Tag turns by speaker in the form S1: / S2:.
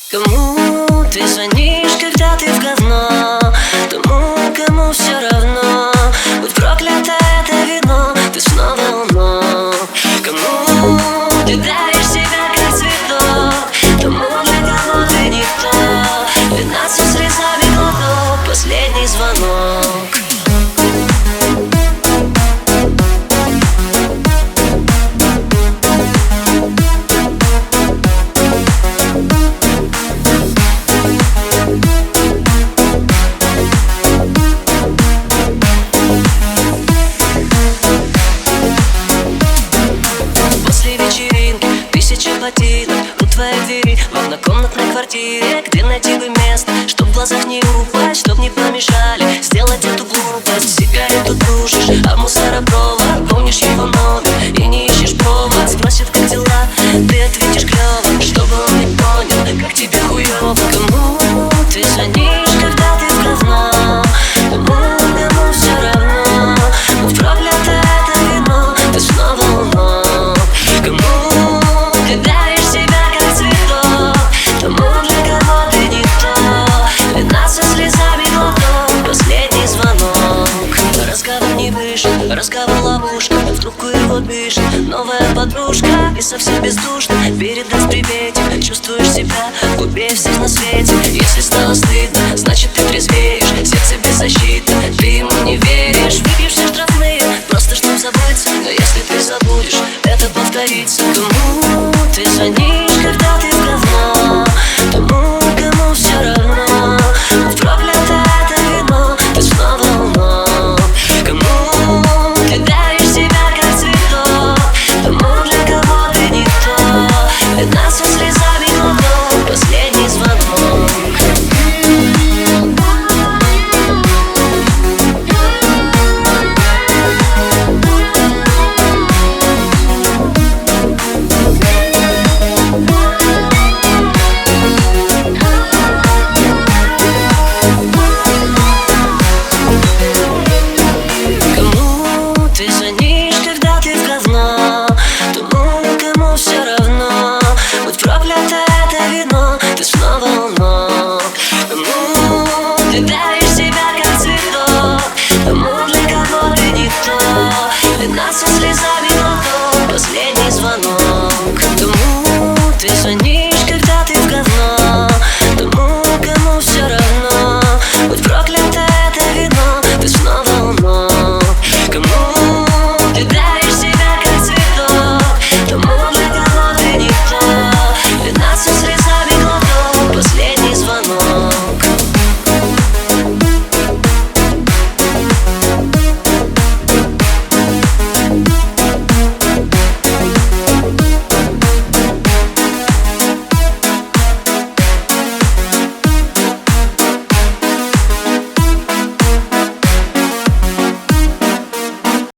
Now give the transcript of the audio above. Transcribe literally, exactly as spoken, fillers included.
S1: Кому ты звонишь, когда ты в говно? Тому, кому все равно. Будь проклято это вино, ты снова у ног. Кому ты даришь себя, как цветок? Тому, для кого ты никто. Двенадцать срезами глоток, последний звонок. Тысячи ботинок у твоей двери в однокомнатной квартире. Где найти бы место, чтоб в глазах не упасть, чтоб не помешали сделать эту глупость. Сигарету тушишь, а мусоропровод. Помнишь его номер и не ищешь провод. Спросит, как дела, ты ответишь клёво, чтобы он не понял, как тебе хуёво. Кому ты звонишь, когда ты в говно? Кому, кому все равно. Будь проклято это вино, ты снова у ног. Кому ты даришь себя, как цветок? Тому, для кого ты никто. Двенадцать слезами глоток, последний звонок. Разговор не вышел, разговор ловушка. В трубку его пишет новая подружка. И совсем бездушно передаст приветик. Чувствуешь себя глупее всех на свете. Если стало стыдно, значит ты трезвеешь. Сердце беззащитно, ты ему не веришь. Выпьешь все штрафные, просто чтоб забыться. Но если ты забудешь, это повторится. Кому ты звонишь, когда ты в говно? Тому, кому все равно. Будь проклято это вино, ты снова у ног. Кому ты даришь себя, как цветок? Тому, для кого ты никто. Двенадцать слезами глоток, последний звонок. Ты звонишь, когда ты в говно? Тому, кому все равно. Будь проклято это вино, ты снова у ног. Кому ты даришь себя, как цветок? Тому, для кого ты никто. Двенадцать слезами глоток, последний звонок. Кому ты звонишь?